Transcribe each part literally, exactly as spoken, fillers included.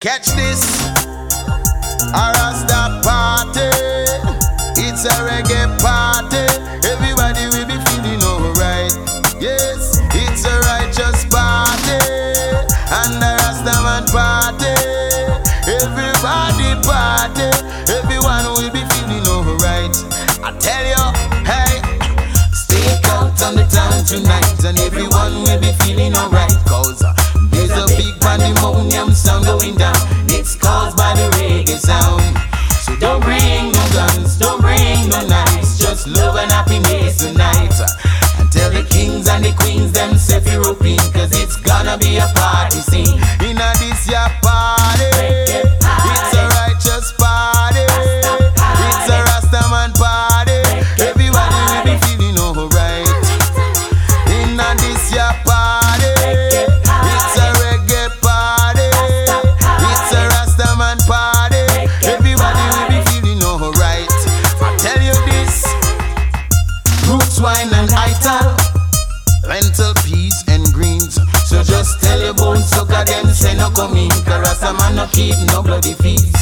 Catch this, a Rasta party. It's a reggae party. Everybody will be feeling alright. Yes, it's a righteous party and a Rastaman party. Everybody party. Everyone will be feeling alright. I tell you, hey, stake out on the town tonight and everyone will be feeling alright. Cause uh, there's a big pandemonium sound going down. It's caused by the reggae sound. So don't bring no guns, don't bring no knives, just love and happiness tonight. And tell the kings and the queens them safe European, cause it's gonna be a party scene. In a this year party, it's a righteous party, it's a Rastaman party. Everybody will be feeling alright. In a this year party, it's a reggae party, it's a Rastaman party. Everybody will be feeling alright. I tell you this, roots, wine and ital, lentil, peas and greens. So just tell your bones sucker them say no come in, cause Rastaman no keep no bloody fees.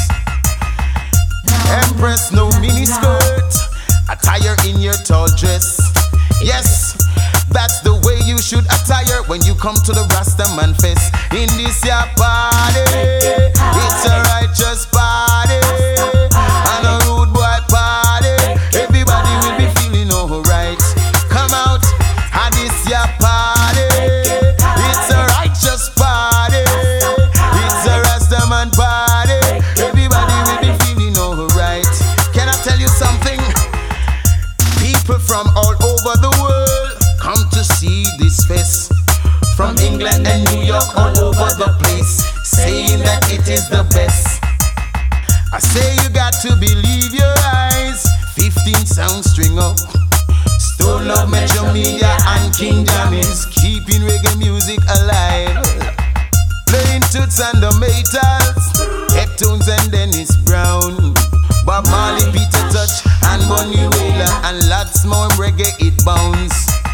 Empress no mini skirt, attire in your tall dress. Yes, that's the way you should attire when you come to the Rastaman fest. In this year party, it's a righteous party and a rude boy party. Everybody will be feeling alright. Come out at this year party. It's a righteous party. It's a Rastaman party. Everybody will be feeling alright. Can I tell you something? People from all over the world come to see this fest. From England and New York, all over the place, saying that it is the best. I say you got to believe your eyes. Fifteen sound string up, Stone Love, Metro Media and King Jammy's keeping reggae music alive. Playing toots and the metals, Heptones and Dennis Brown, Bob Marley, Peter Touch and Bunny Wailer, and lots more reggae it bounce.